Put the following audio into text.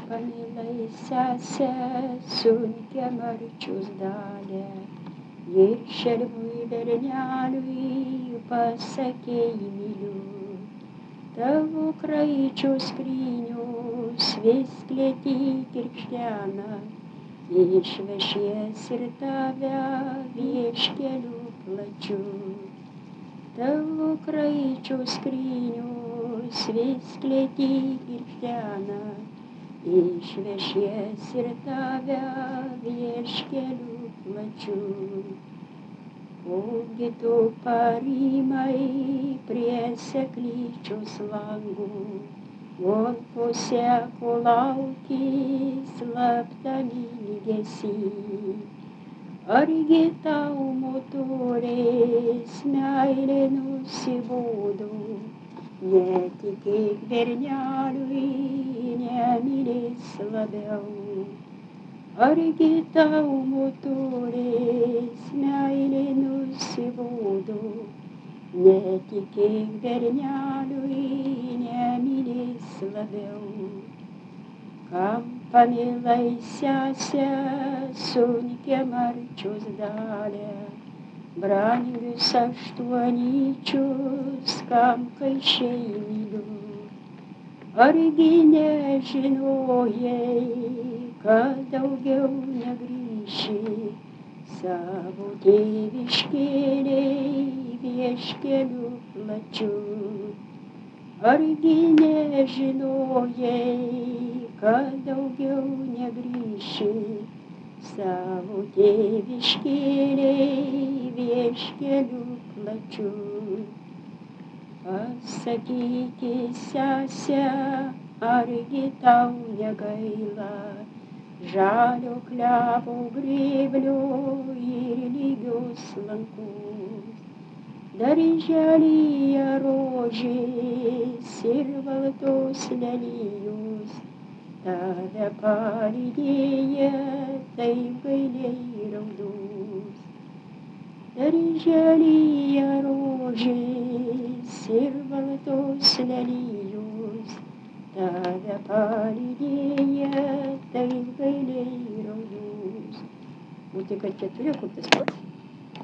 Pamilai sesę, sunkia marčius dalę, ir šelmui berneliui pasakėjai myliu. Tavo kraičio skrynios vis klėty kirkšdena, išvešies ir tave vieškeliu plačiu. Tavo kraičio skrynios vis klėty kirkšdena, išvešies ir tave vieškeliu plačiu. Ogi tu parimai prie seklyčios langų, golfose, ko lauki slaptame ilgesy. Argi tau motorės meilė nusibodo, netikėk berneliui, nemylės labiau. Argi tau motorės meilė nusibodo, netikėk berneliui, nemylės labiau. Kam pamilai sesę, sunkia marčios dalę, brangius aštuonyčius, kam kaišiai myliu. Argi nežinojai, kad daugiau negrįši savo tėviškėlei vieškeliu plačiu. Argi nežinojai, kad daugiau negrįši savo tėviškėlei vieškeliu plačiu. Pasakyti sesę, argi tau negaila žalio klevo grėblio ir lygios lankos. Darželyje rožės ir baltos lelijos, tave palydėję taip gailiai raudos. Darželyje rožės ir baltos lelijos, tave palydėję taip gailiai raudos. Muzika čia turi kur tas pats.